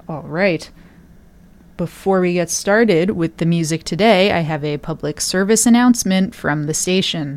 All right. Before we get started with the music today, I have a public service announcement from the station.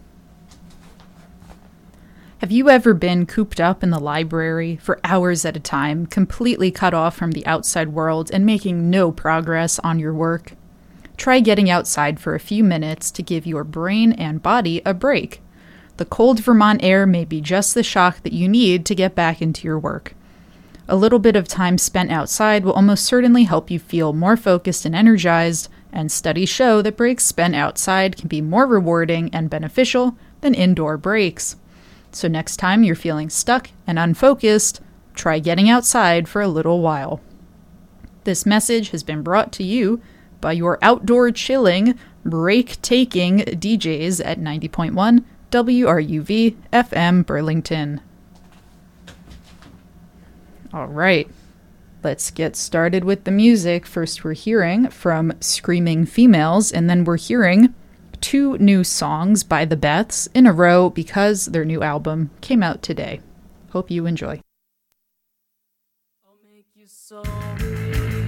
Have you ever been cooped up in the library for hours at a time, completely cut off from the outside world and making no progress on your work? Try getting outside for a few minutes to give your brain and body a break. The cold Vermont air may be just the shock that you need to get back into your work. A little bit of time spent outside will almost certainly help you feel more focused and energized, and studies show that breaks spent outside can be more rewarding and beneficial than indoor breaks. So next time you're feeling stuck and unfocused, try getting outside for a little while. This message has been brought to you by your outdoor chilling, break-taking DJs at 90.1 WRUV FM Burlington. All right, let's get started with the music. First, we're hearing from Screaming Females, and then we're hearing 2 new songs by the Beths in a row because their new album came out today. Hope you enjoy. I'll make you sorry.